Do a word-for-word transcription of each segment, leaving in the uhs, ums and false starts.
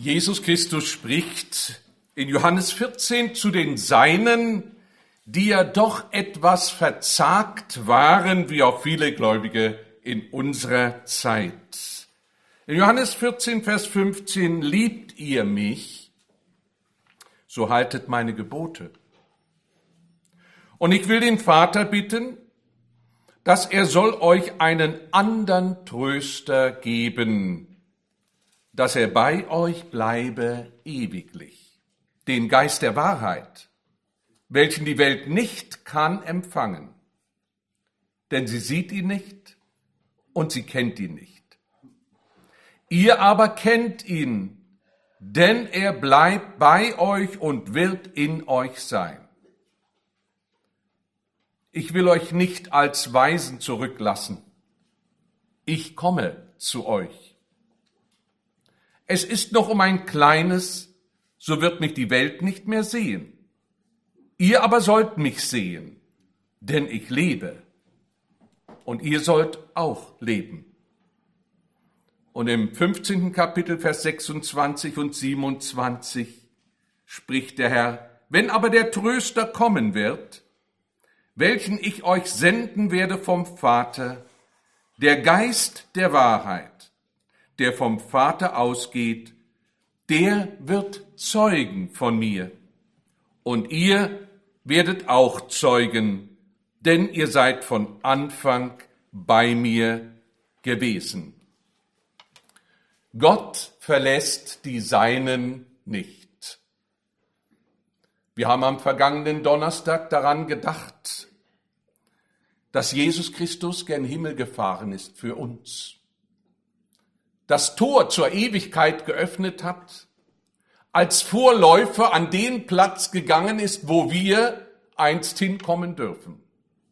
Jesus Christus spricht in Johannes vierzehn zu den Seinen, die ja doch etwas verzagt waren, wie auch viele Gläubige in unserer Zeit. In Johannes vierzehn, Vers fünfzehn, liebt ihr mich, so haltet meine Gebote. Und ich will den Vater bitten, dass er soll euch einen andern Tröster geben, dass er bei euch bleibe ewiglich, den Geist der Wahrheit, welchen die Welt nicht kann empfangen, denn sie sieht ihn nicht und sie kennt ihn nicht. Ihr aber kennt ihn, denn er bleibt bei euch und wird in euch sein. Ich will euch nicht als Waisen zurücklassen. Ich komme zu euch. Es ist noch um ein kleines, so wird mich die Welt nicht mehr sehen. Ihr aber sollt mich sehen, denn ich lebe. Und ihr sollt auch leben. Und im fünfzehnten Kapitel, Vers sechsundzwanzig und siebenundzwanzig spricht der Herr, wenn aber der Tröster kommen wird, welchen ich euch senden werde vom Vater, der Geist der Wahrheit, der vom Vater ausgeht, der wird zeugen von mir. Und ihr werdet auch zeugen, denn ihr seid von Anfang bei mir gewesen. Gott verlässt die Seinen nicht. Wir haben am vergangenen Donnerstag daran gedacht, dass Jesus Christus gen Himmel gefahren ist für uns, das Tor zur Ewigkeit geöffnet hat, als Vorläufer an den Platz gegangen ist, wo wir einst hinkommen dürfen.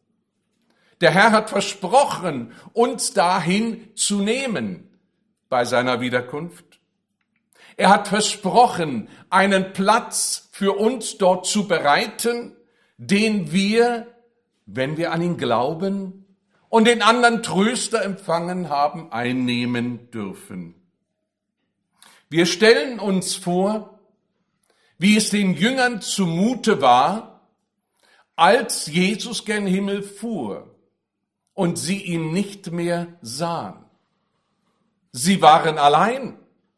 Der Herr hat versprochen, uns dahin zu nehmen bei seiner Wiederkunft. Er hat versprochen, einen Platz für uns dort zu bereiten, den wir, wenn wir an ihn glauben und den anderen Tröster empfangen haben, einnehmen dürfen. Wir stellen uns vor, wie es den Jüngern zumute war, als Jesus gen Himmel fuhr und sie ihn nicht mehr sahen. Sie waren allein.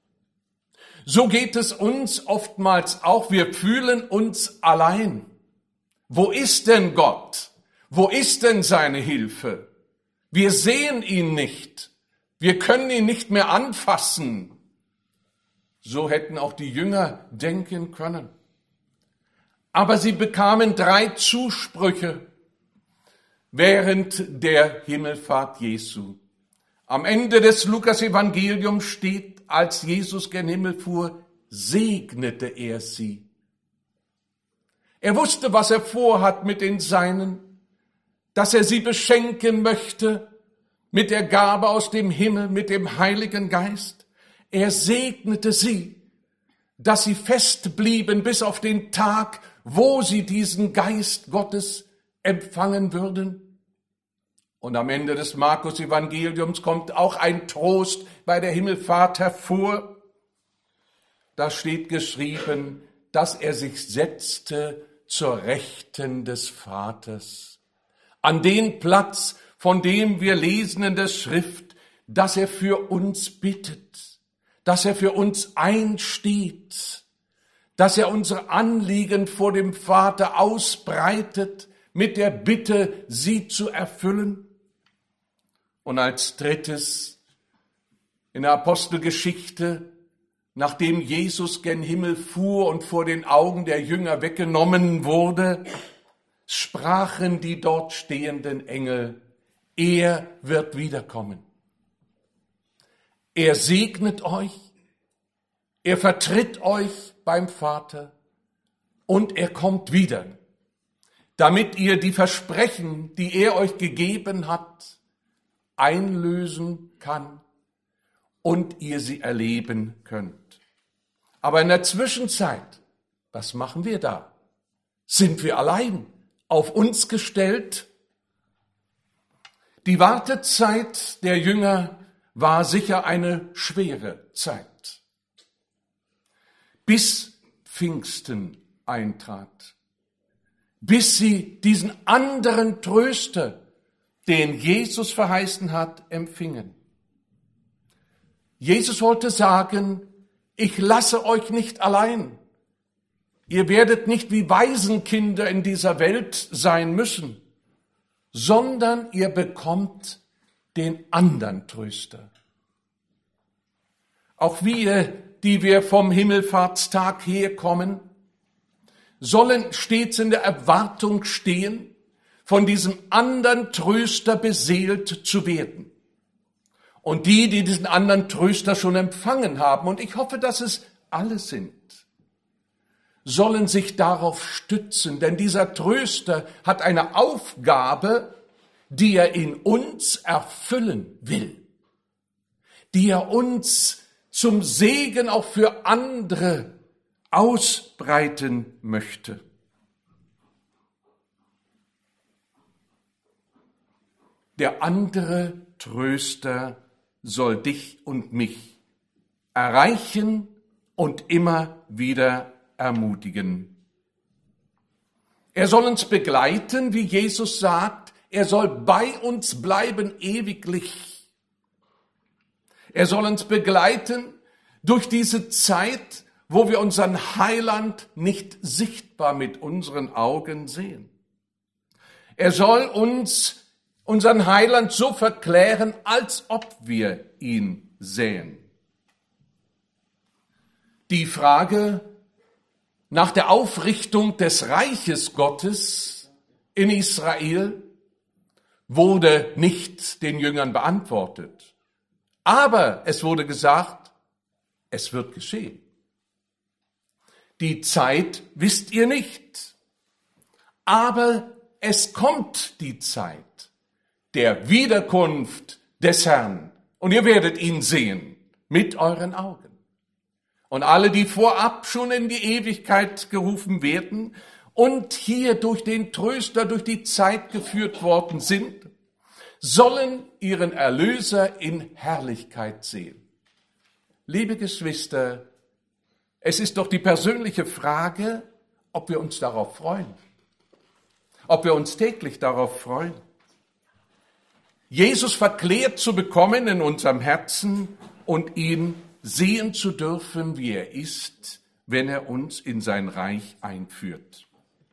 So geht es uns oftmals auch. Wir fühlen uns allein. Wo ist denn Gott? Wo ist denn seine Hilfe? Wir sehen ihn nicht. Wir können ihn nicht mehr anfassen. So hätten auch die Jünger denken können. Aber sie bekamen drei Zusprüche während der Himmelfahrt Jesu. Am Ende des Lukas-Evangeliums steht, als Jesus gen Himmel fuhr, segnete er sie. Er wusste, was er vorhat mit den Seinen, dass er sie beschenken möchte mit der Gabe aus dem Himmel, mit dem Heiligen Geist. Er segnete sie, dass sie fest blieben bis auf den Tag, wo sie diesen Geist Gottes empfangen würden. Und am Ende des Markus-Evangeliums kommt auch ein Trost bei der Himmelfahrt hervor. Da steht geschrieben, dass er sich setzte zur Rechten des Vaters. An den Platz, von dem wir lesen in der Schrift, dass er für uns bittet, dass er für uns einsteht, dass er unsere Anliegen vor dem Vater ausbreitet, mit der Bitte, sie zu erfüllen. Und als drittes, in der Apostelgeschichte, nachdem Jesus gen Himmel fuhr und vor den Augen der Jünger weggenommen wurde, sprachen die dort stehenden Engel, er wird wiederkommen. Er segnet euch, er vertritt euch beim Vater und er kommt wieder, damit ihr die Versprechen, die er euch gegeben hat, einlösen kann und ihr sie erleben könnt. Aber in der Zwischenzeit, was machen wir da? Sind wir allein, auf uns gestellt? Die Wartezeit der Jünger war sicher eine schwere Zeit. bis Pfingsten eintrat, bis sie diesen anderen Tröster, den Jesus verheißen hat, empfingen. Jesus wollte sagen, ich lasse euch nicht allein. Ihr werdet nicht wie Waisenkinder in dieser Welt sein müssen, sondern ihr bekommt den anderen Tröster. Auch wir, die wir vom Himmelfahrtstag herkommen, sollen stets in der Erwartung stehen, von diesem anderen Tröster beseelt zu werden. Und die, die diesen anderen Tröster schon empfangen haben, und ich hoffe, dass es alle sind, sollen sich darauf stützen, denn dieser Tröster hat eine Aufgabe, die er in uns erfüllen will, die er uns zum Segen auch für andere ausbreiten möchte. Der andere Tröster soll dich und mich erreichen und immer wieder ermutigen. Er soll uns begleiten, wie Jesus sagt, er soll bei uns bleiben ewiglich. Er soll uns begleiten durch diese Zeit, wo wir unseren Heiland nicht sichtbar mit unseren Augen sehen. Er soll uns unseren Heiland so verklären, als ob wir ihn sähen. Die Frage nach der Aufrichtung des Reiches Gottes in Israel wurde nicht den Jüngern beantwortet. Aber es wurde gesagt, es wird geschehen. Die Zeit wisst ihr nicht, aber es kommt die Zeit der Wiederkunft des Herrn und ihr werdet ihn sehen mit euren Augen. Und alle, die vorab schon in die Ewigkeit gerufen werden und hier durch den Tröster durch die Zeit geführt worden sind, sollen ihren Erlöser in Herrlichkeit sehen. Liebe Geschwister, es ist doch die persönliche Frage, ob wir uns darauf freuen, ob wir uns täglich darauf freuen. Jesus verklärt zu bekommen in unserem Herzen und ihn sehen zu dürfen, wie er ist, wenn er uns in sein Reich einführt.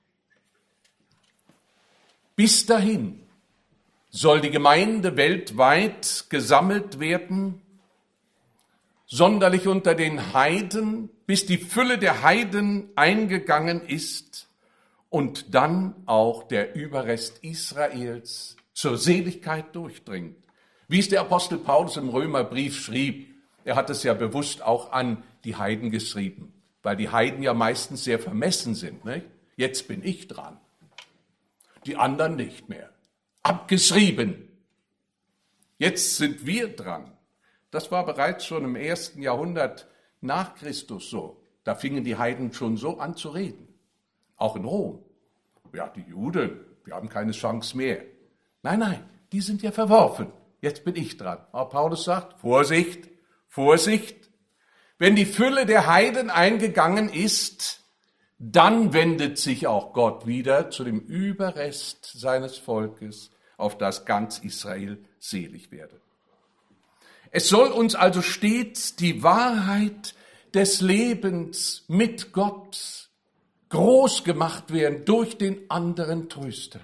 Bis dahin soll die Gemeinde weltweit gesammelt werden, sonderlich unter den Heiden, bis die Fülle der Heiden eingegangen ist und dann auch der Überrest Israels zur Seligkeit durchdringt. Wie es der Apostel Paulus im Römerbrief schrieb, er hat es ja bewusst auch an die Heiden geschrieben, weil die Heiden ja meistens sehr vermessen sind. Nicht? Jetzt bin ich dran, die anderen nicht mehr. Abgeschrieben. Jetzt sind wir dran. Das war bereits schon im ersten Jahrhundert nach Christus so. Da fingen die Heiden schon so an zu reden. Auch in Rom. Ja, die Juden, wir haben keine Chance mehr. Nein, nein, die sind ja verworfen. Jetzt bin ich dran. Aber Paulus sagt, Vorsicht, Vorsicht. Wenn die Fülle der Heiden eingegangen ist, dann wendet sich auch Gott wieder zu dem Überrest seines Volkes, auf das ganz Israel selig werde. Es soll uns also stets die Wahrheit des Lebens mit Gott groß gemacht werden durch den anderen Tröster.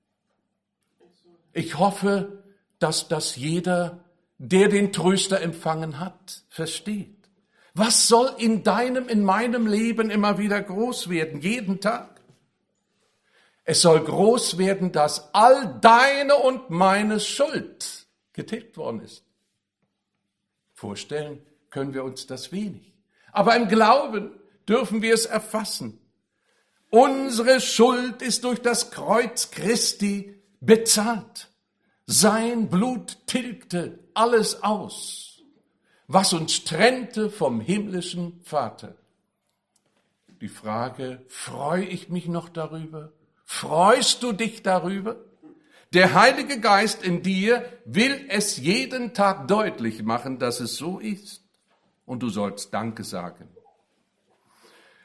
Ich hoffe, dass das jeder, der den Tröster empfangen hat, versteht. Was soll in deinem, in meinem Leben immer wieder groß werden, jeden Tag? Es soll groß werden, dass all deine und meine Schuld getilgt worden ist. Vorstellen können wir uns das wenig. Aber im Glauben dürfen wir es erfassen. Unsere Schuld ist durch das Kreuz Christi bezahlt. Sein Blut tilgte alles aus, was uns trennte vom himmlischen Vater. Die Frage, freue ich mich noch darüber? Freust du dich darüber? Der Heilige Geist in dir will es jeden Tag deutlich machen, dass es so ist. Und du sollst Danke sagen.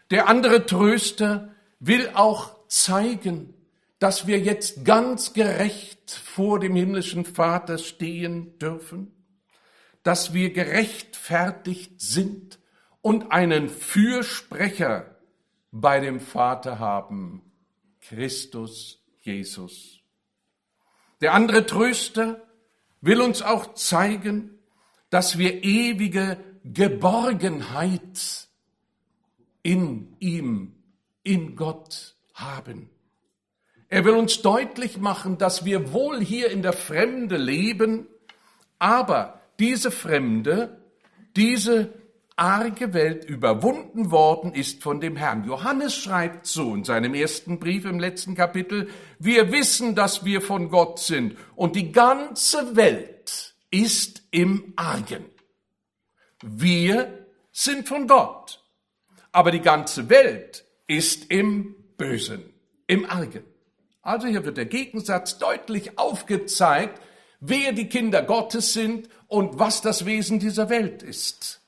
Der andere Tröster will auch zeigen, dass wir jetzt ganz gerecht vor dem himmlischen Vater stehen dürfen, dass wir gerechtfertigt sind und einen Fürsprecher bei dem Vater haben, Christus Jesus. Der andere Tröster will uns auch zeigen, dass wir ewige Geborgenheit in ihm, in Gott haben. Er will uns deutlich machen, dass wir wohl hier in der Fremde leben, aber diese Fremde, diese arge Welt überwunden worden ist von dem Herrn. Johannes schreibt so in seinem ersten Brief im letzten Kapitel: Wir wissen, dass wir von Gott sind und die ganze Welt ist im Argen. Wir sind von Gott, aber die ganze Welt ist im Bösen, im Argen. Also hier wird der Gegensatz deutlich aufgezeigt, wer die Kinder Gottes sind und was das Wesen dieser Welt ist.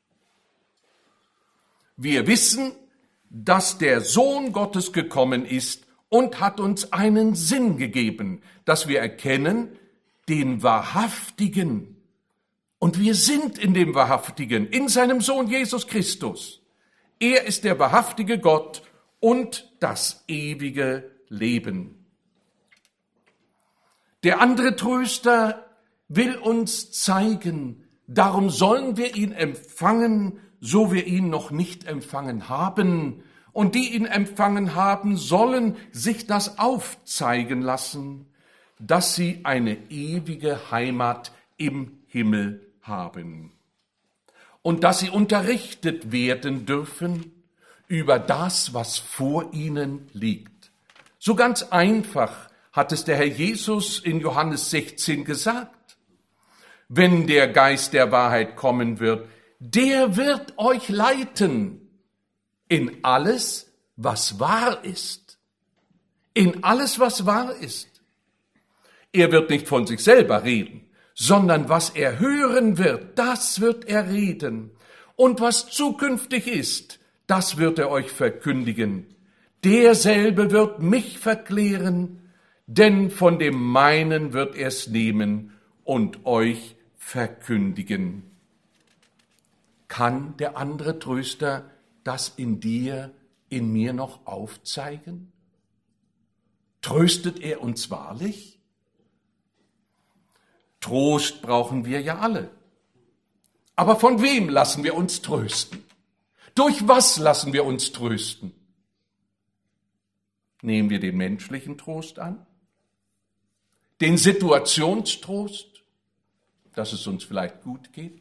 Wir wissen, dass der Sohn Gottes gekommen ist und hat uns einen Sinn gegeben, dass wir erkennen, den Wahrhaftigen. Und wir sind in dem Wahrhaftigen, in seinem Sohn Jesus Christus. Er ist der wahrhaftige Gott und das ewige Leben. Der andere Tröster will uns zeigen, darum sollen wir ihn empfangen, so wir ihn noch nicht empfangen haben. Und die ihn empfangen haben, sollen sich das aufzeigen lassen, dass sie eine ewige Heimat im Himmel haben. Und dass sie unterrichtet werden dürfen über das, was vor ihnen liegt. So ganz einfach hat es der Herr Jesus in Johannes sechzehn gesagt. Wenn der Geist der Wahrheit kommen wird, der wird euch leiten in alles, was wahr ist. In alles, was wahr ist. Er wird nicht von sich selber reden, sondern was er hören wird, das wird er reden. Und was zukünftig ist, das wird er euch verkündigen. Derselbe wird mich verklären, denn von dem meinen wird er es nehmen und euch verkündigen. Kann der andere Tröster das in dir, in mir noch aufzeigen? Tröstet er uns wahrlich? Trost brauchen wir ja alle. Aber von wem lassen wir uns trösten? Durch was lassen wir uns trösten? Nehmen wir den menschlichen Trost an? Den Situationstrost, dass es uns vielleicht gut geht?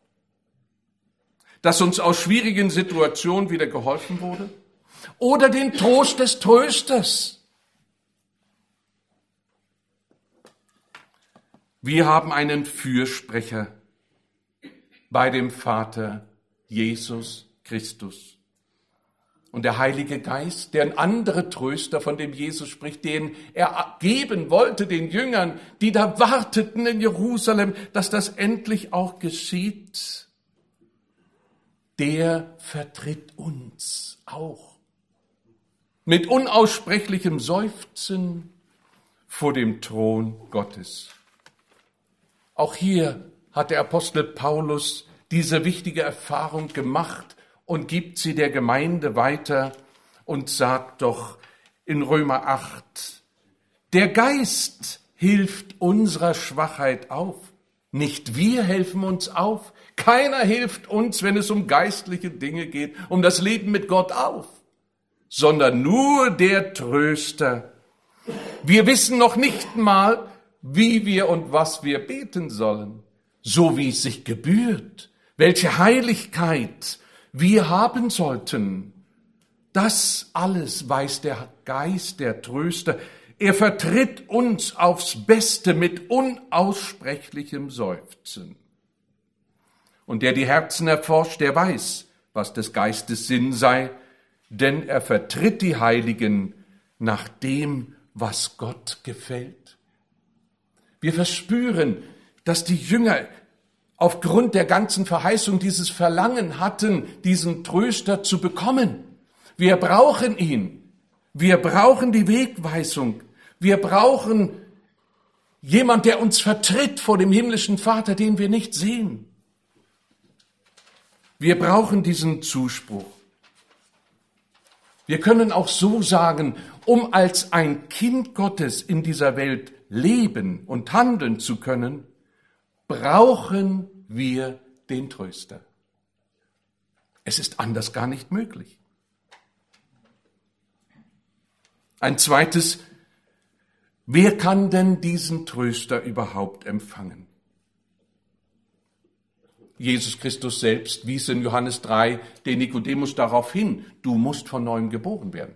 Dass uns aus schwierigen Situationen wieder geholfen wurde? Oder den Trost des Trösters? Wir haben einen Fürsprecher bei dem Vater, Jesus Christus. Und der Heilige Geist, der ein anderer Tröster, von dem Jesus spricht, den er geben wollte den Jüngern, die da warteten in Jerusalem, dass das endlich auch geschieht, der vertritt uns auch mit unaussprechlichem Seufzen vor dem Thron Gottes. Auch hier hat der Apostel Paulus diese wichtige Erfahrung gemacht und gibt sie der Gemeinde weiter und sagt doch in Römer acht, der Geist hilft unserer Schwachheit auf. Nicht wir helfen uns auf. Keiner hilft uns, wenn es um geistliche Dinge geht, um das Leben mit Gott auf, sondern nur der Tröster. Wir wissen noch nicht mal, wie wir und was wir beten sollen, so wie es sich gebührt, welche Heiligkeit wir haben sollten. Das alles weiß der Geist, der Tröster. Er vertritt uns aufs Beste mit unaussprechlichem Seufzen. Und der die Herzen erforscht, der weiß, was des Geistes Sinn sei, denn er vertritt die Heiligen nach dem, was Gott gefällt. Wir verspüren, dass die Jünger aufgrund der ganzen Verheißung dieses Verlangen hatten, diesen Tröster zu bekommen. Wir brauchen ihn. Wir brauchen die Wegweisung. Wir brauchen jemand, der uns vertritt vor dem himmlischen Vater, den wir nicht sehen. Wir brauchen diesen Zuspruch. Wir können auch so sagen, um als ein Kind Gottes in dieser Welt leben und handeln zu können, brauchen wir den Tröster. Es ist anders gar nicht möglich. Ein zweites, wer kann denn diesen Tröster überhaupt empfangen? Jesus Christus selbst wies in Johannes drei den Nikodemus darauf hin, du musst von neuem geboren werden.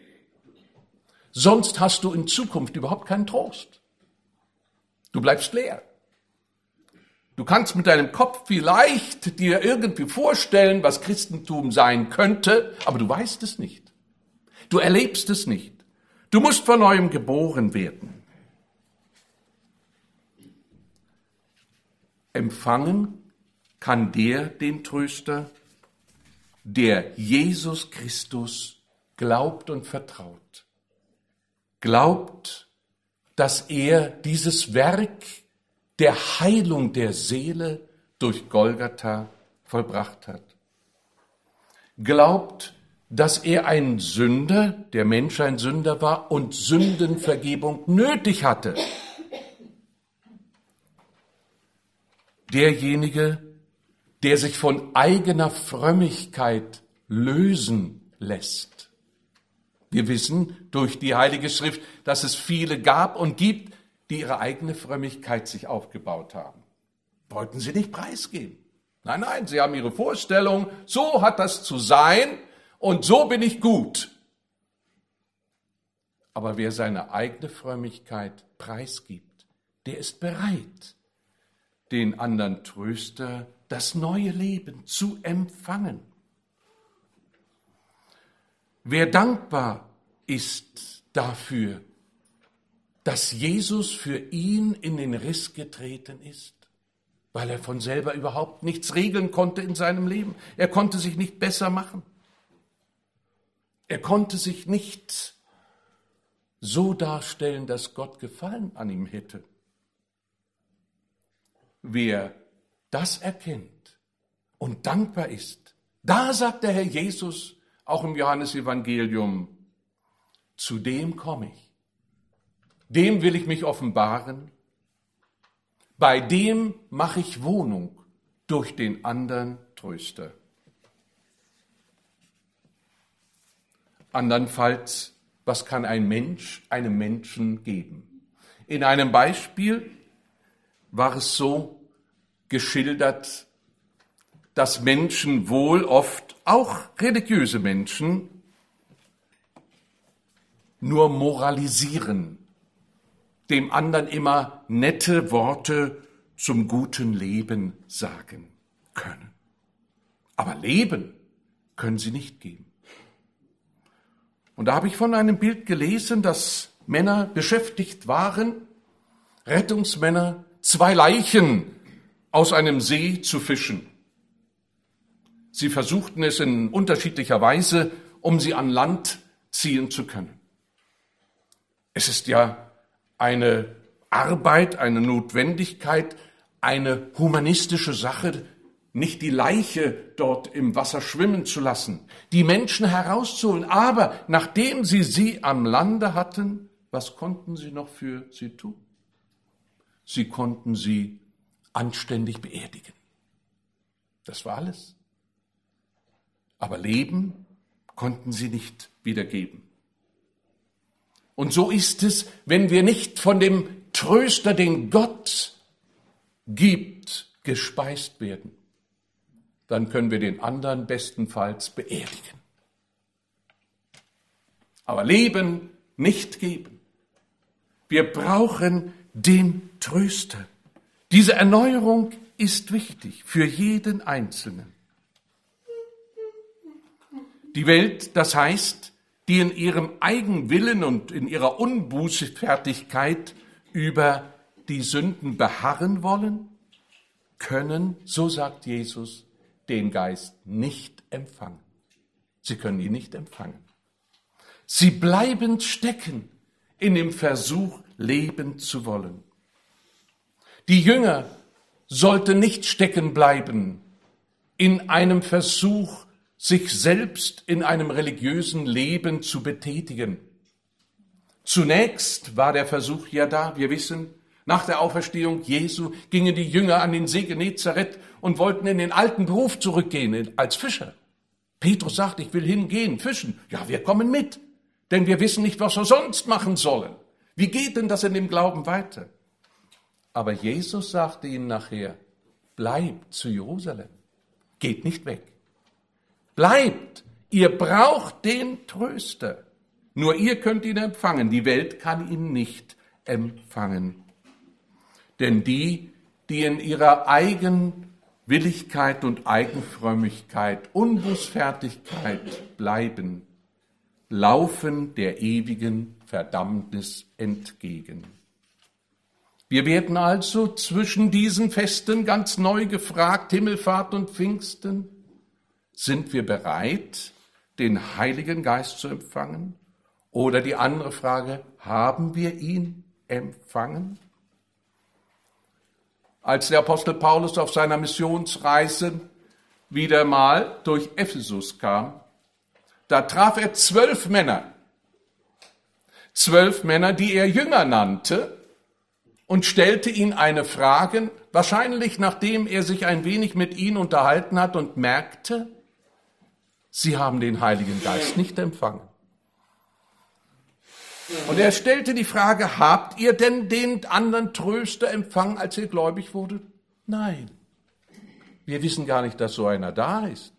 Sonst hast du in Zukunft überhaupt keinen Trost. Du bleibst leer. Du kannst mit deinem Kopf vielleicht dir irgendwie vorstellen, was Christentum sein könnte, aber du weißt es nicht. Du erlebst es nicht. Du musst von neuem geboren werden. Empfangen kann der den Tröster, der Jesus Christus glaubt und vertraut. Glaubt, dass er dieses Werk der Heilung der Seele durch Golgatha vollbracht hat. Glaubt, dass er ein Sünder, der Mensch ein Sünder war und Sündenvergebung nötig hatte. Derjenige, der sich von eigener Frömmigkeit lösen lässt. Wir wissen durch die Heilige Schrift, dass es viele gab und gibt, die ihre eigene Frömmigkeit sich aufgebaut haben. Wollten sie nicht preisgeben. Nein, nein, sie haben ihre Vorstellung, so hat das zu sein und so bin ich gut. Aber wer seine eigene Frömmigkeit preisgibt, der ist bereit, den anderen Tröster, das neue Leben zu empfangen. Wer dankbar ist dafür, dass Jesus für ihn in den Riss getreten ist, weil er von selber überhaupt nichts regeln konnte in seinem Leben. Er konnte sich nicht besser machen. Er konnte sich nicht so darstellen, dass Gott Gefallen an ihm hätte. Wer das erkennt und dankbar ist, da sagt der Herr Jesus auch im Johannesevangelium, zu dem komme ich. Dem will ich mich offenbaren, bei dem mache ich Wohnung durch den anderen Tröster. Andernfalls, was kann ein Mensch einem Menschen geben? In einem Beispiel war es so geschildert, dass Menschen wohl oft, auch religiöse Menschen, nur moralisieren, dem anderen immer nette Worte zum guten Leben sagen können. Aber Leben können sie nicht geben. Und da habe ich von einem Bild gelesen, dass Männer beschäftigt waren, Rettungsmänner, zwei Leichen aus einem See zu fischen. Sie versuchten es in unterschiedlicher Weise, um sie an Land ziehen zu können. Es ist ja eine Arbeit, eine Notwendigkeit, eine humanistische Sache, nicht die Leiche dort im Wasser schwimmen zu lassen, die Menschen herauszuholen. Aber nachdem sie sie am Lande hatten, was konnten sie noch für sie tun? Sie konnten sie anständig beerdigen. Das war alles. Aber Leben konnten sie nicht wiedergeben. Und so ist es, wenn wir nicht von dem Tröster, den Gott gibt, gespeist werden, dann können wir den anderen bestenfalls beerdigen. Aber Leben nicht geben. Wir brauchen den Tröster. Diese Erneuerung ist wichtig für jeden Einzelnen. Die Welt, das heißt, die in ihrem Eigenwillen und in ihrer Unbußfertigkeit über die Sünden beharren wollen, können, so sagt Jesus, den Geist nicht empfangen. Sie können ihn nicht empfangen. Sie bleiben stecken in dem Versuch, leben zu wollen. Die Jünger sollten nicht stecken bleiben in einem Versuch, sich selbst in einem religiösen Leben zu betätigen. Zunächst war der Versuch ja da, wir wissen, nach der Auferstehung Jesu gingen die Jünger an den See Genezareth und wollten in den alten Beruf zurückgehen als Fischer. Petrus sagt, ich will hingehen, fischen. Ja, wir kommen mit, denn wir wissen nicht, was wir sonst machen sollen. Wie geht denn das in dem Glauben weiter? Aber Jesus sagte ihnen nachher, bleibt zu Jerusalem, geht nicht weg. Bleibt, ihr braucht den Tröster. Nur ihr könnt ihn empfangen, die Welt kann ihn nicht empfangen. Denn die, die in ihrer Eigenwilligkeit und Eigenfrömmigkeit, Unbußfertigkeit bleiben, laufen der ewigen Verdammnis entgegen. Wir werden also zwischen diesen Festen ganz neu gefragt, Himmelfahrt und Pfingsten, sind wir bereit, den Heiligen Geist zu empfangen? Oder die andere Frage, haben wir ihn empfangen? Als der Apostel Paulus auf seiner Missionsreise wieder mal durch Ephesus kam, da traf er zwölf Männer, zwölf Männer, die er Jünger nannte, und stellte ihnen eine Frage, wahrscheinlich nachdem er sich ein wenig mit ihnen unterhalten hat und merkte, sie haben den Heiligen Geist nicht empfangen. Und er stellte die Frage, habt ihr denn den anderen Tröster empfangen, als ihr gläubig wurdet? Nein. Wir wissen gar nicht, dass so einer da ist.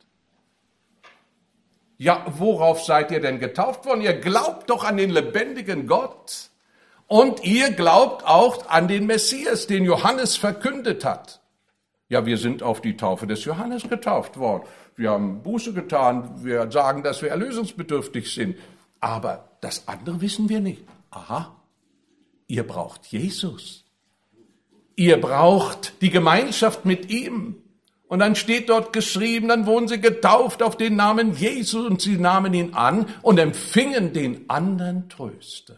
Ja, worauf seid ihr denn getauft worden? Ihr glaubt doch an den lebendigen Gott. Und ihr glaubt auch an den Messias, den Johannes verkündet hat. Ja, wir sind auf die Taufe des Johannes getauft worden. Wir haben Buße getan. Wir sagen, dass wir erlösungsbedürftig sind. Aber das andere wissen wir nicht. Aha, ihr braucht Jesus. Ihr braucht die Gemeinschaft mit ihm. Und dann steht dort geschrieben, dann wurden sie getauft auf den Namen Jesu und sie nahmen ihn an und empfingen den anderen Tröster.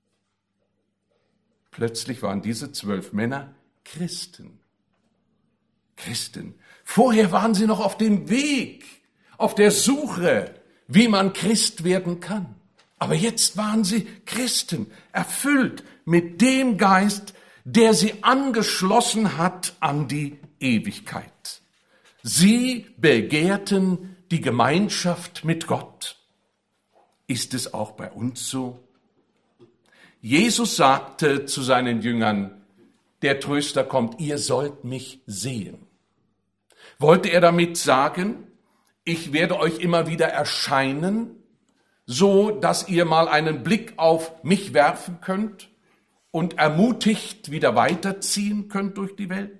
Plötzlich waren diese zwölf Männer Christen. Christen. Vorher waren sie noch auf dem Weg, auf der Suche, wie man Christ werden kann. Aber jetzt waren sie Christen, erfüllt mit dem Geist, der sie angeschlossen hat an die Ewigkeit. Sie begehrten die Gemeinschaft mit Gott. Ist es auch bei uns so? Jesus sagte zu seinen Jüngern, der Tröster kommt, ihr sollt mich sehen. Wollte er damit sagen, ich werde euch immer wieder erscheinen, so dass ihr mal einen Blick auf mich werfen könnt und ermutigt wieder weiterziehen könnt durch die Welt?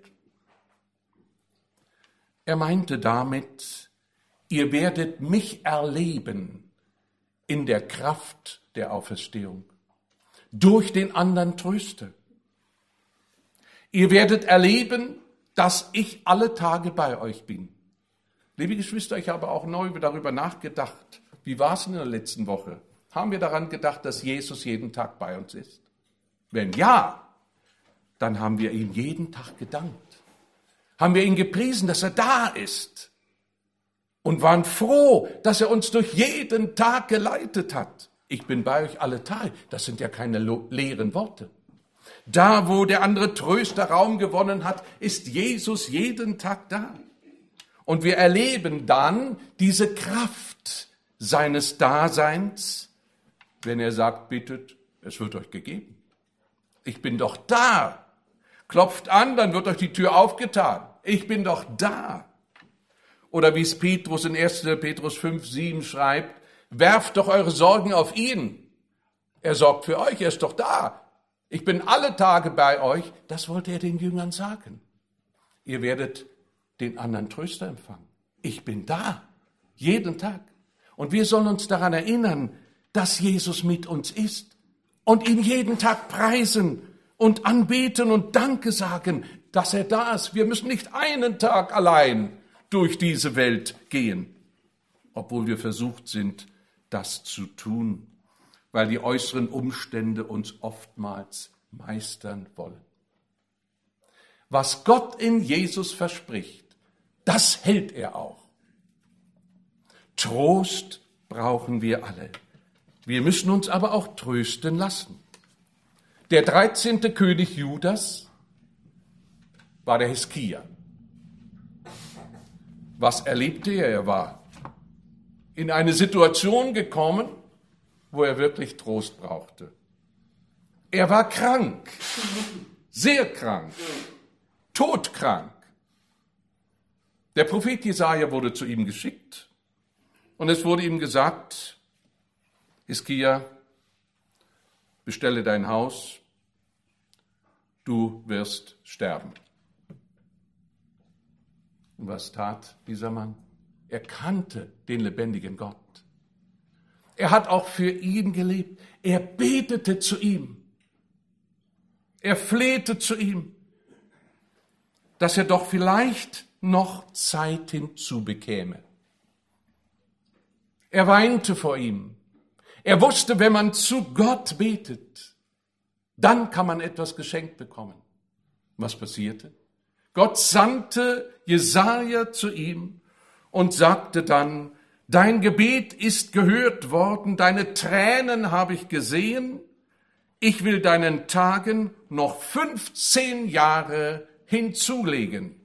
Er meinte damit, ihr werdet mich erleben in der Kraft der Auferstehung, durch den anderen Tröster. Ihr werdet erleben, dass ich alle Tage bei euch bin. Liebe Geschwister, ich habe auch neu darüber nachgedacht. Wie war es in der letzten Woche? Haben wir daran gedacht, dass Jesus jeden Tag bei uns ist? Wenn ja, dann haben wir ihm jeden Tag gedankt. Haben wir ihn gepriesen, dass er da ist. Und waren froh, dass er uns durch jeden Tag geleitet hat. Ich bin bei euch alle Tage. Das sind ja keine leeren Worte. Da, wo der andere Tröster Raum gewonnen hat, ist Jesus jeden Tag da. Und wir erleben dann diese Kraft seines Daseins, wenn er sagt, bittet, es wird euch gegeben. Ich bin doch da. Klopft an, dann wird euch die Tür aufgetan. Ich bin doch da. Oder wie es Petrus in erster Petrus fünf, sieben schreibt, werft doch eure Sorgen auf ihn. Er sorgt für euch, er ist doch da. Ich bin alle Tage bei euch. Das wollte er den Jüngern sagen. Ihr werdet den anderen Tröster empfangen. Ich bin da, jeden Tag. Und wir sollen uns daran erinnern, dass Jesus mit uns ist und ihn jeden Tag preisen und anbeten und Danke sagen, dass er da ist. Wir müssen nicht einen Tag allein durch diese Welt gehen. obwohl wir versucht sind, das zu tun, weil die äußeren Umstände uns oftmals meistern wollen. Was Gott in Jesus verspricht, das hält er auch. Trost brauchen wir alle. Wir müssen uns aber auch trösten lassen. Der dreizehnte König Judas war der Hiskia. Was erlebte er? Er war in eine Situation gekommen, wo er wirklich Trost brauchte. Er war krank, sehr krank, todkrank. Der Prophet Jesaja wurde zu ihm geschickt und es wurde ihm gesagt, Hiskia, bestelle dein Haus, du wirst sterben. Und was tat dieser Mann? Er kannte den lebendigen Gott. Er hat auch für ihn gelebt. Er betete zu ihm. Er flehte zu ihm, dass er doch vielleicht noch Zeit hinzubekäme. Er weinte vor ihm. Er wusste, wenn man zu Gott betet, dann kann man etwas geschenkt bekommen. Was passierte? Gott sandte Jesaja zu ihm und sagte dann, dein Gebet ist gehört worden, deine Tränen habe ich gesehen, ich will deinen Tagen noch fünfzehn Jahre hinzulegen.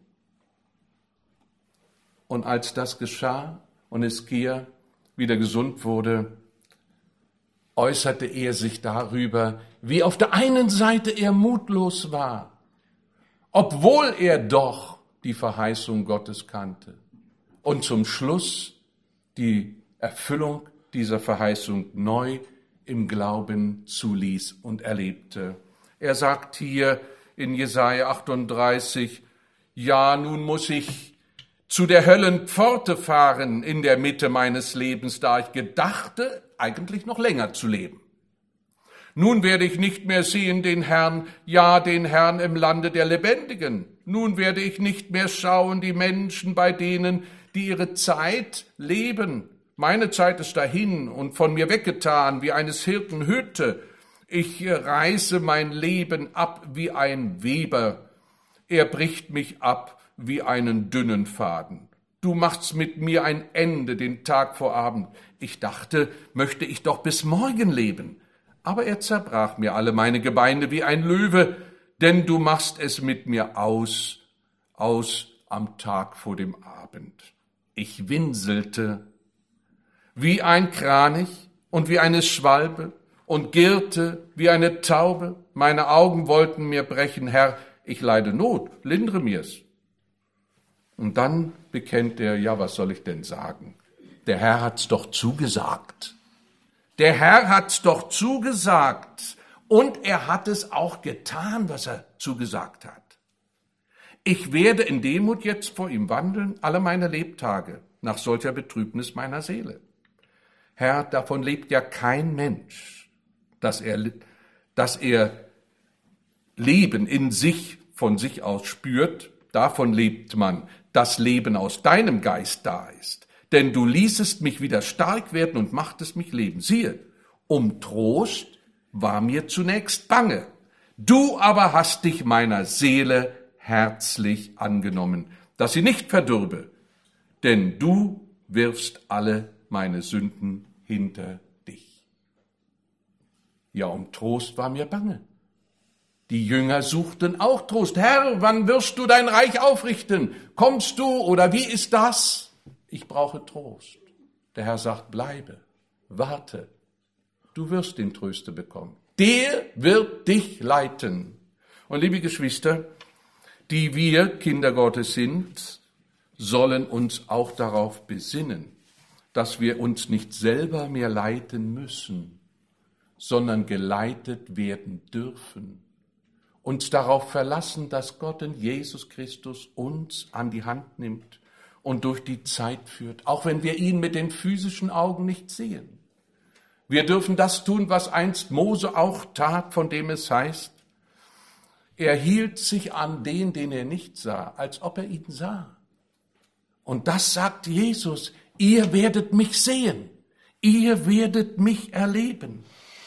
Und als das geschah und Hiskia wieder gesund wurde, äußerte er sich darüber, wie auf der einen Seite er mutlos war, obwohl er doch die Verheißung Gottes kannte und zum Schluss die Erfüllung dieser Verheißung neu im Glauben zuließ und erlebte. Er sagt hier in Jesaja achtunddreißig, ja, nun muss ich zu der Höllenpforte fahren in der Mitte meines Lebens, da ich gedachte, eigentlich noch länger zu leben. Nun werde ich nicht mehr sehen den Herrn, ja, den Herrn im Lande der Lebendigen. Nun werde ich nicht mehr schauen die Menschen, bei denen, die ihre Zeit leben. Meine Zeit ist dahin und von mir weggetan, wie eines Hirten Hütte. Ich reiße mein Leben ab wie ein Weber. Er bricht mich ab wie einen dünnen Faden. Du machst mit mir ein Ende den Tag vor Abend. Ich dachte, möchte ich doch bis morgen leben. Aber er zerbrach mir alle meine Gebeine wie ein Löwe, denn du machst es mit mir aus, aus am Tag vor dem Abend. Ich winselte wie ein Kranich und wie eine Schwalbe und girrte wie eine Taube. Meine Augen wollten mir brechen, Herr, ich leide Not, lindere mir's. Und dann bekennt er, ja, was soll ich denn sagen? Der Herr hat's doch zugesagt. Der Herr hat's doch zugesagt. Und er hat es auch getan, was er zugesagt hat. Ich werde in Demut jetzt vor ihm wandeln, alle meine Lebtage, nach solcher Betrübnis meiner Seele. Herr, davon lebt ja kein Mensch, dass er, dass er Leben in sich, von sich aus spürt. Davon lebt man, dass Leben aus deinem Geist da ist. Denn du ließest mich wieder stark werden und machtest mich leben. Siehe, um Trost war mir zunächst bange. Du aber hast dich meiner Seele herzlich angenommen, dass sie nicht verdürbe. Denn du wirfst alle meine Sünden hinter dich. Ja, um Trost war mir bange. Die Jünger suchten auch Trost. Herr, wann wirst du dein Reich aufrichten? Kommst du oder wie ist das? Ich brauche Trost. Der Herr sagt, bleibe, warte. Du wirst den Tröster bekommen. Der wird dich leiten. Und liebe Geschwister, die wir Kinder Gottes sind, sollen uns auch darauf besinnen, dass wir uns nicht selber mehr leiten müssen, sondern geleitet werden dürfen. Uns darauf verlassen, dass Gott in Jesus Christus uns an die Hand nimmt und durch die Zeit führt, auch wenn wir ihn mit den physischen Augen nicht sehen. Wir dürfen das tun, was einst Mose auch tat, von dem es heißt, er hielt sich an den, den er nicht sah, als ob er ihn sah. Und das sagt Jesus, Ihr werdet mich sehen. Ihr werdet mich erleben.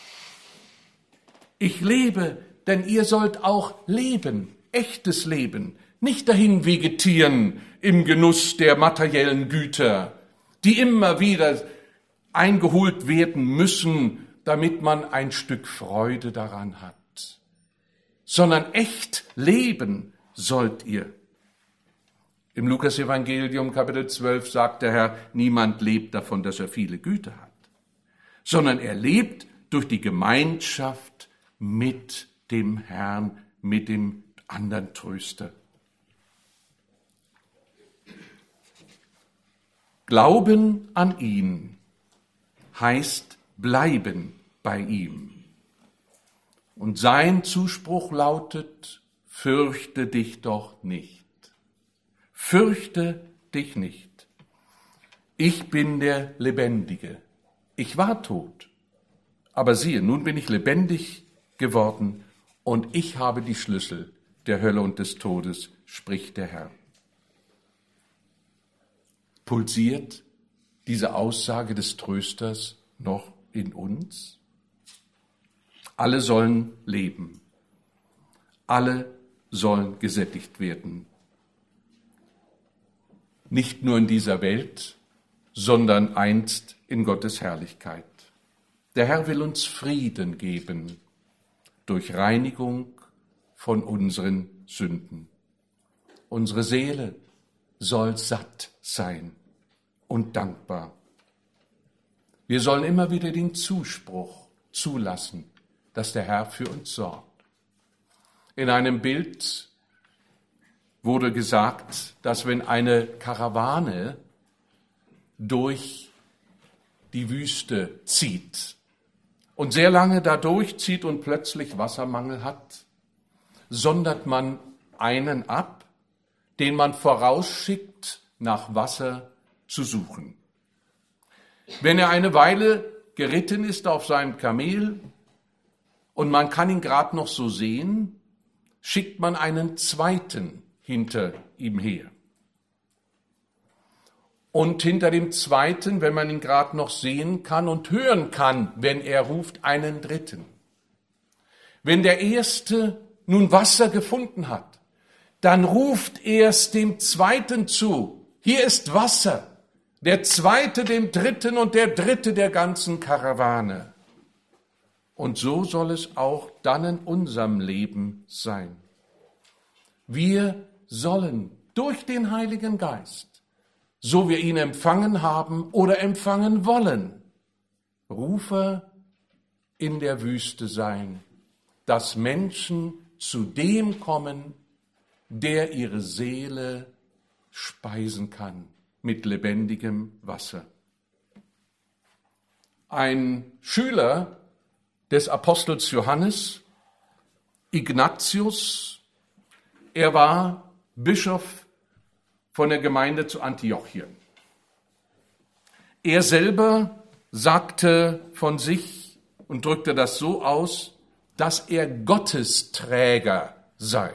Ich lebe, denn ihr sollt auch leben, echtes Leben, nicht dahin vegetieren im Genuss der materiellen Güter, die immer wieder eingeholt werden müssen, damit man ein Stück Freude daran hat. Sondern echt leben sollt ihr. Im Lukas-Evangelium, Kapitel zwölf, sagt der Herr, niemand lebt davon, dass er viele Güter hat, sondern er lebt durch die Gemeinschaft mit dem Herrn, mit dem anderen Tröster. Glauben an ihn heißt bleiben bei ihm. Und sein Zuspruch lautet, fürchte dich doch nicht. Fürchte dich nicht. Ich bin der Lebendige. Ich war tot. Aber siehe, nun bin ich lebendig geworden und ich habe die Schlüssel der Hölle und des Todes, spricht der Herr. Pulsiert diese Aussage des Trösters noch in uns? Alle sollen leben. Alle sollen gesättigt werden. Nicht nur in dieser Welt, sondern einst in Gottes Herrlichkeit. Der Herr will uns Frieden geben durch Reinigung von unseren Sünden. Unsere Seele soll satt sein und dankbar. Wir sollen immer wieder den Zuspruch zulassen, dass der Herr für uns sorgt. In einem Bild wurde gesagt, dass wenn eine Karawane durch die Wüste zieht und sehr lange da durchzieht und plötzlich Wassermangel hat, sondert man einen ab, den man vorausschickt, nach Wasser zu suchen. Wenn er eine Weile geritten ist auf seinem Kamel und man kann ihn gerade noch so sehen, schickt man einen zweiten hinter ihm her. Und hinter dem zweiten, wenn man ihn gerade noch sehen kann und hören kann, wenn er ruft, einen dritten. Wenn der erste nun Wasser gefunden hat, dann ruft er es dem zweiten zu. Hier ist Wasser. Der zweite dem dritten und der dritte der ganzen Karawane. Und so soll es auch dann in unserem Leben sein. Wir sollen durch den Heiligen Geist, so wir ihn empfangen haben oder empfangen wollen, Rufer in der Wüste sein, dass Menschen zu dem kommen, der ihre Seele speisen kann mit lebendigem Wasser. Ein Schüler des Apostels Johannes, Ignatius, er war Bischof von der Gemeinde zu Antiochien. Er selber sagte von sich und drückte das so aus, dass er Gottesträger sei.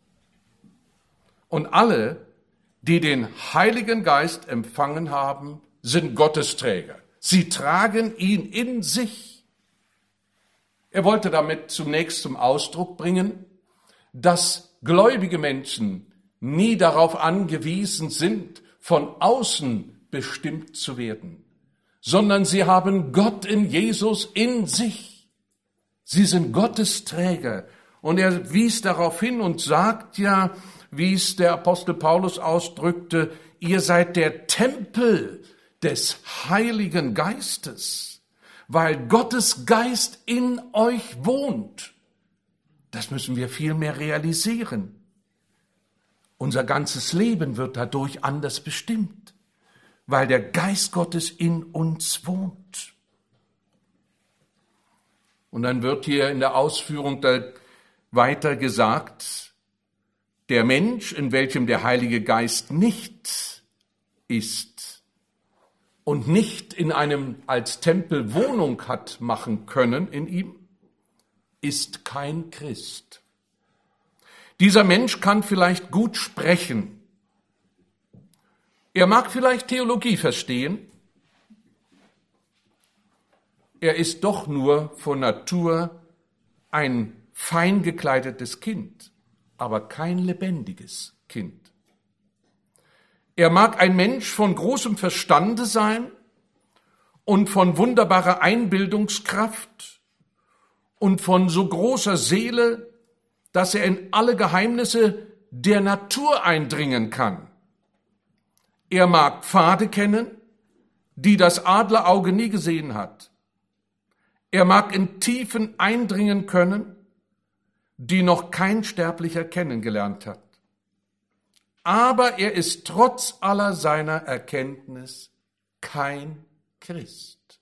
Und alle, die den Heiligen Geist empfangen haben, sind Gottesträger. Sie tragen ihn in sich. Er wollte damit zunächst zum Ausdruck bringen, dass gläubige Menschen nie darauf angewiesen sind, von außen bestimmt zu werden, sondern sie haben Gott in Jesus in sich. Sie sind Gottesträger. Und er wies darauf hin und sagt ja, wie es der Apostel Paulus ausdrückte, ihr seid der Tempel des Heiligen Geistes, weil Gottes Geist in euch wohnt. Das müssen wir viel mehr realisieren. Unser ganzes Leben wird dadurch anders bestimmt, weil der Geist Gottes in uns wohnt. Und dann wird hier in der Ausführung da weiter gesagt, der Mensch, in welchem der Heilige Geist nicht ist und nicht in einem als Tempel Wohnung hat machen können in ihm, ist kein Christ. Dieser Mensch kann vielleicht gut sprechen. Er mag vielleicht Theologie verstehen, er ist doch nur von Natur ein fein gekleidetes Kind, aber kein lebendiges Kind. Er mag ein Mensch von großem Verstande sein und von wunderbarer Einbildungskraft und von so großer Seele, dass er in alle Geheimnisse der Natur eindringen kann. Er mag Pfade kennen, die das Adlerauge nie gesehen hat. Er mag in Tiefen eindringen können, die noch kein Sterblicher kennengelernt hat. Aber er ist trotz aller seiner Erkenntnis kein Christ.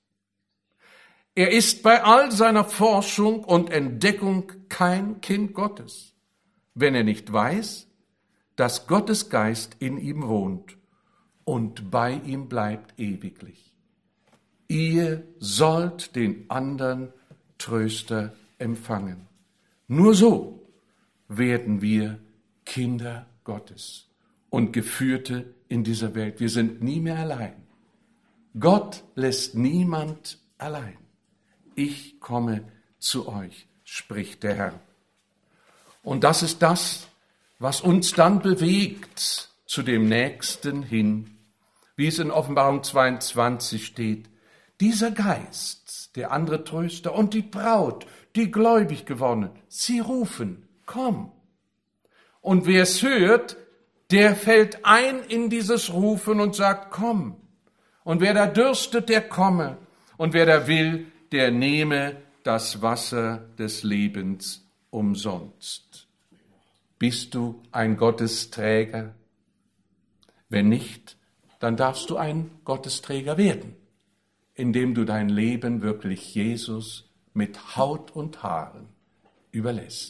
Er ist bei all seiner Forschung und Entdeckung kein Kind Gottes, wenn er nicht weiß, dass Gottes Geist in ihm wohnt und bei ihm bleibt ewiglich. Ihr sollt den anderen Tröster empfangen. Nur so werden wir Kinder Gottes und Geführte in dieser Welt. Wir sind nie mehr allein. Gott lässt niemand allein. Ich komme zu euch, spricht der Herr. Und das ist das, was uns dann bewegt zu dem Nächsten hin, wie es in Offenbarung zweiundzwanzig steht. Dieser Geist, der andere Tröster und die Braut, die gläubig geworden, sie rufen, komm. Und wer es hört, der fällt ein in dieses Rufen und sagt, komm. Und wer da dürstet, der komme. Und wer da will, der nehme das Wasser des Lebens umsonst. Bist du ein Gottesträger? Wenn nicht, dann darfst du ein Gottesträger werden, indem du dein Leben wirklich Jesus mit Haut und Haaren überlässt.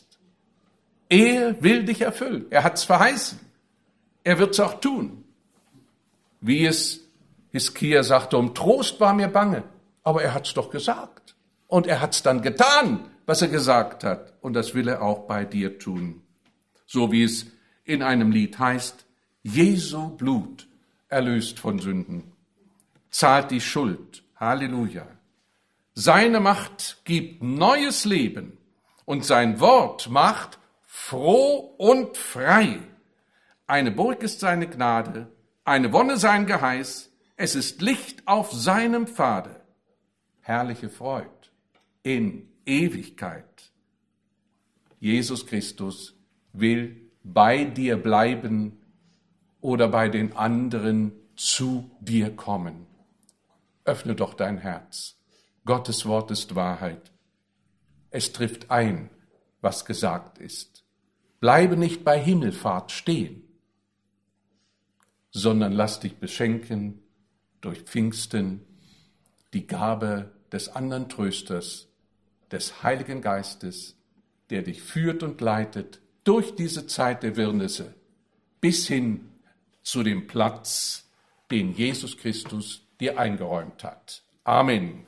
Er will dich erfüllen. Er hat's verheißen. Er wird's auch tun. Wie es Hiskia sagte, um Trost war mir bange. Aber er hat's doch gesagt. Und er hat's dann getan, was er gesagt hat. Und das will er auch bei dir tun. So wie es in einem Lied heißt, Jesu Blut erlöst von Sünden, zahlt die Schuld. Halleluja. Seine Macht gibt neues Leben und sein Wort macht froh und frei. Eine Burg ist seine Gnade, eine Wonne sein Geheiß, es ist Licht auf seinem Pfade. Herrliche Freud in Ewigkeit. Jesus Christus will bei dir bleiben oder bei den anderen zu dir kommen. Öffne doch dein Herz. Gottes Wort ist Wahrheit. Es trifft ein, was gesagt ist. Bleibe nicht bei Himmelfahrt stehen, sondern lass dich beschenken durch Pfingsten, die Gabe des anderen Trösters, des Heiligen Geistes, der dich führt und leitet durch diese Zeit der Wirrnisse bis hin zu dem Platz, den Jesus Christus dir eingeräumt hat. Amen.